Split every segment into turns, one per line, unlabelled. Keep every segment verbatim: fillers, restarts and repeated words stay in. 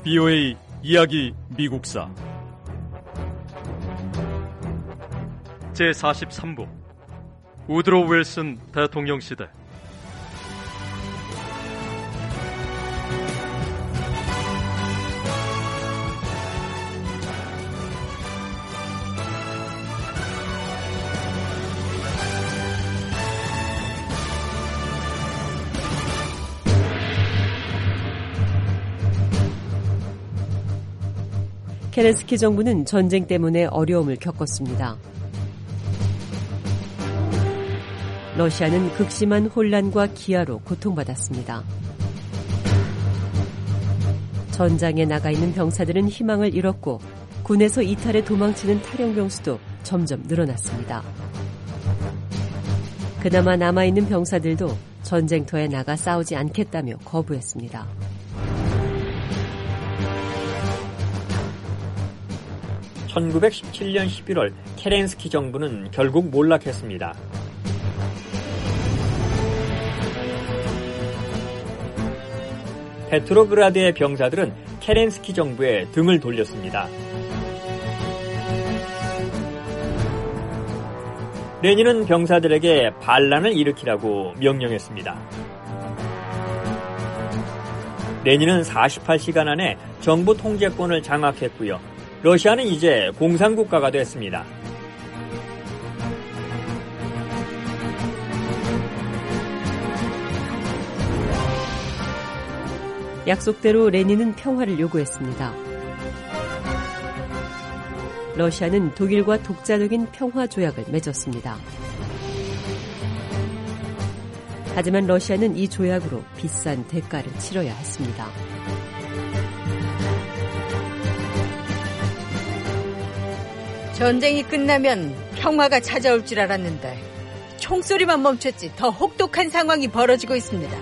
비오에이 이야기 미국사 제사십삼 부 우드로 윌슨 대통령 시대.
케렌스키 정부는 전쟁 때문에 어려움을 겪었습니다. 러시아는 극심한 혼란과 기아로 고통받았습니다. 전장에 나가 있는 병사들은 희망을 잃었고 군에서 이탈해 도망치는 탈영병 수도 점점 늘어났습니다. 그나마 남아있는 병사들도 전쟁터에 나가 싸우지 않겠다며 거부했습니다.
천구백십칠 년 십일월 케렌스키 정부는 결국 몰락했습니다. 페트로그라드의 병사들은 케렌스키 정부에 등을 돌렸습니다. 레닌은 병사들에게 반란을 일으키라고 명령했습니다. 레닌은 사십팔 시간 안에 정부 통제권을 장악했고요. 러시아는 이제 공산국가가 됐습니다.
약속대로 레닌은 평화를 요구했습니다. 러시아는 독일과 독자적인 평화 조약을 맺었습니다. 하지만 러시아는 이 조약으로 비싼 대가를 치러야 했습니다.
전쟁이 끝나면 평화가 찾아올 줄 알았는데 총소리만 멈췄지 더 혹독한 상황이 벌어지고 있습니다.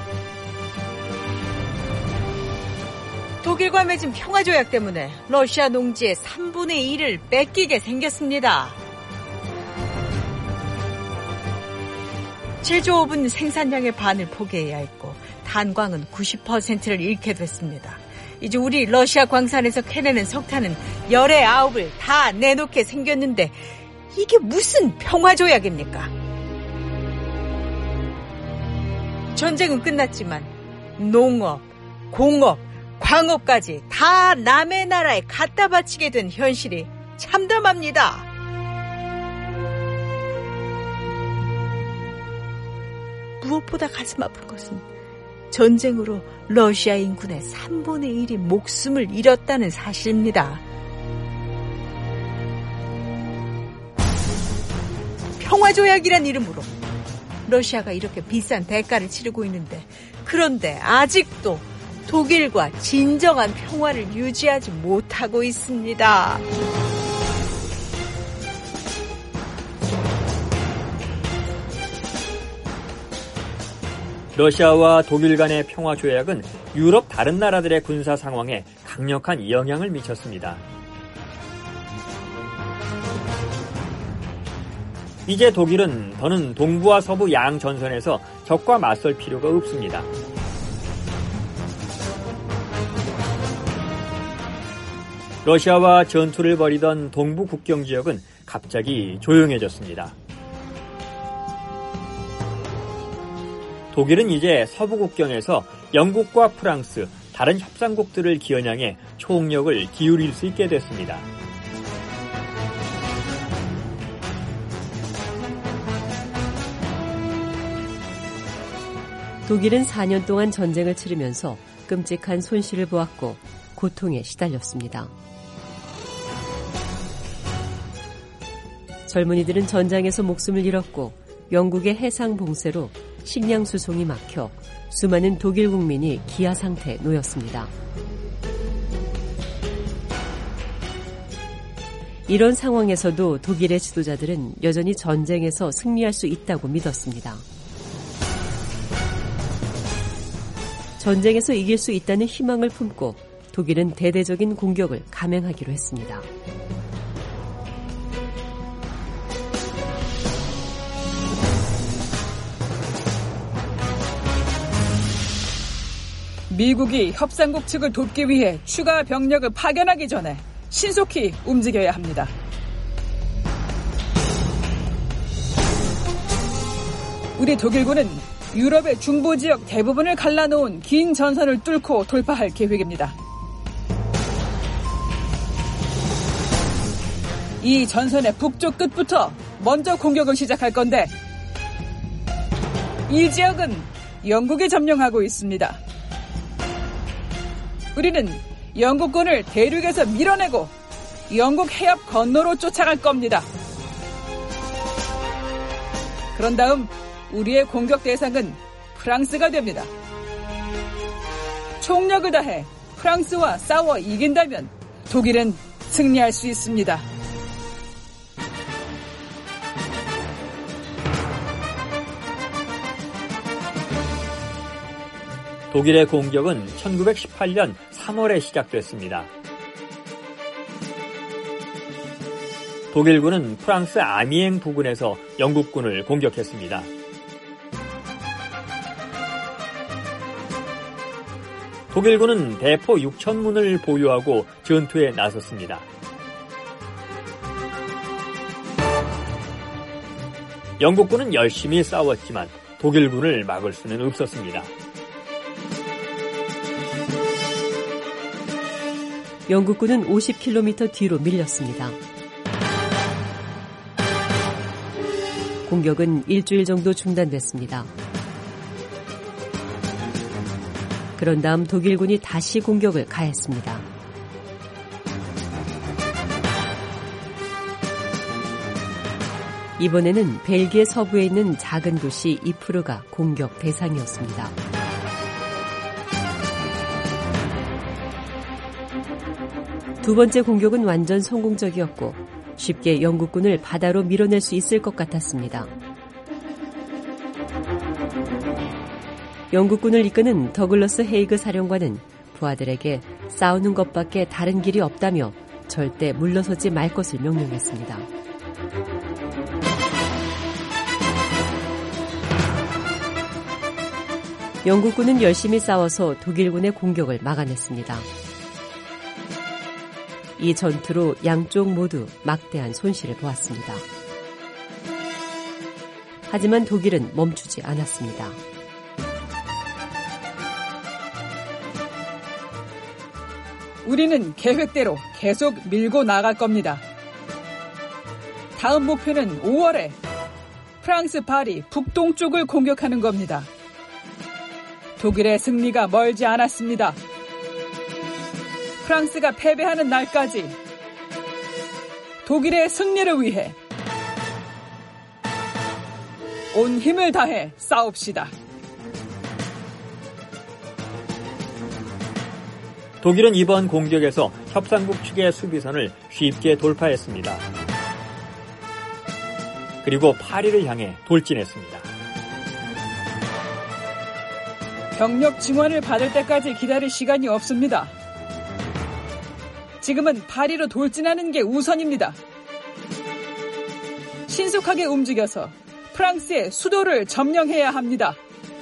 독일과 맺은 평화조약 때문에 러시아 농지의 삼분의 일을 뺏기게 생겼습니다. 제조업은 생산량의 반을 포기해야 했고 탄광은 구십 퍼센트를 잃게 됐습니다. 이제 우리 러시아 광산에서 캐내는 석탄은 열의 아홉을 다 내놓게 생겼는데 이게 무슨 평화조약입니까? 전쟁은 끝났지만 농업, 공업, 광업까지 다 남의 나라에 갖다 바치게 된 현실이 참담합니다. 무엇보다 가슴 아픈 것은 전쟁으로 러시아 인군의 삼분의 일이 목숨을 잃었다는 사실입니다. 평화조약이란 이름으로 러시아가 이렇게 비싼 대가를 치르고 있는데 그런데 아직도 독일과 진정한 평화를 유지하지 못하고 있습니다.
러시아와 독일 간의 평화조약은 유럽 다른 나라들의 군사 상황에 강력한 영향을 미쳤습니다. 이제 독일은 더는 동부와 서부 양 전선에서 적과 맞설 필요가 없습니다. 러시아와 전투를 벌이던 동부 국경 지역은 갑자기 조용해졌습니다. 독일은 이제 서부 국경에서 영국과 프랑스, 다른 협상국들을 기어냥해 총력을 기울일 수 있게 됐습니다.
독일은 사 년 동안 전쟁을 치르면서 끔찍한 손실을 보았고 고통에 시달렸습니다. 젊은이들은 전장에서 목숨을 잃었고 영국의 해상 봉쇄로 식량 수송이 막혀 수많은 독일 국민이 기아 상태에 놓였습니다. 이런 상황에서도 독일의 지도자들은 여전히 전쟁에서 승리할 수 있다고 믿었습니다. 전쟁에서 이길 수 있다는 희망을 품고 독일은 대대적인 공격을 감행하기로 했습니다.
미국이 협상국 측을 돕기 위해 추가 병력을 파견하기 전에 신속히 움직여야 합니다. 우리 독일군은 유럽의 중부 지역 대부분을 갈라놓은 긴 전선을 뚫고 돌파할 계획입니다. 이 전선의 북쪽 끝부터 먼저 공격을 시작할 건데 이 지역은 영국이 점령하고 있습니다. 우리는 영국군을 대륙에서 밀어내고 영국 해협 건너로 쫓아갈 겁니다. 그런 다음 우리의 공격 대상은 프랑스가 됩니다. 총력을 다해 프랑스와 싸워 이긴다면 독일은 승리할 수 있습니다.
독일의 공격은 천구백십팔 년 삼월에 시작됐습니다. 독일군은 프랑스 아미엥 부근에서 영국군을 공격했습니다. 독일군은 대포 육천 문을 보유하고 전투에 나섰습니다. 영국군은 열심히 싸웠지만 독일군을 막을 수는 없었습니다.
영국군은 오십 킬로미터 뒤로 밀렸습니다. 공격은 일주일 정도 중단됐습니다. 그런 다음 독일군이 다시 공격을 가했습니다. 이번에는 벨기에 서부에 있는 작은 도시 이프르가 공격 대상이었습니다. 두 번째 공격은 완전 성공적이었고 쉽게 영국군을 바다로 밀어낼 수 있을 것 같았습니다. 영국군을 이끄는 더글러스 헤이그 사령관은 부하들에게 싸우는 것밖에 다른 길이 없다며 절대 물러서지 말 것을 명령했습니다. 영국군은 열심히 싸워서 독일군의 공격을 막아냈습니다. 이 전투로 양쪽 모두 막대한 손실을 보았습니다. 하지만 독일은 멈추지 않았습니다.
우리는 계획대로 계속 밀고 나갈 겁니다. 다음 목표는 오월에 프랑스 파리 북동쪽을 공격하는 겁니다. 독일의 승리가 멀지 않았습니다. 프랑스가 패배하는 날까지 독일의 승리를 위해 온 힘을 다해 싸웁시다.
독일은 이번 공격에서 협상국 측의 수비선을 쉽게 돌파했습니다. 그리고 파리를 향해 돌진했습니다.
병력 증원을 받을 때까지 기다릴 시간이 없습니다. 지금은 파리로 돌진하는 게 우선입니다. 신속하게 움직여서 프랑스의 수도를 점령해야 합니다.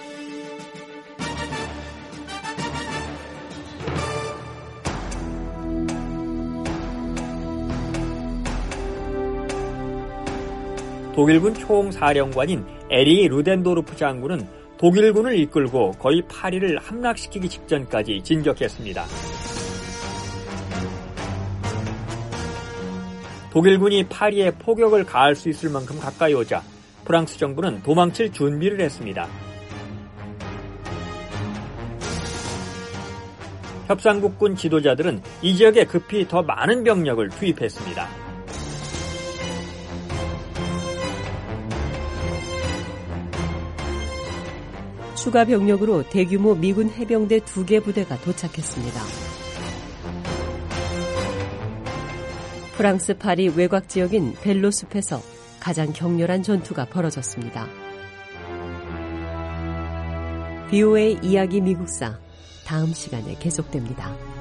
독일군 총사령관인 에리 루덴도르프 장군은 독일군을 이끌고 거의 파리를 함락시키기 직전까지 진격했습니다. 독일군이 파리에 포격을 가할 수 있을 만큼 가까이 오자 프랑스 정부는 도망칠 준비를 했습니다. 협상국군 지도자들은 이 지역에 급히 더 많은 병력을 투입했습니다.
추가 병력으로 대규모 미군 해병대 두 개 부대가 도착했습니다. 프랑스 파리 외곽 지역인 벨로숲에서 가장 격렬한 전투가 벌어졌습니다. 비오에이 이야기 미국사 다음 시간에 계속됩니다.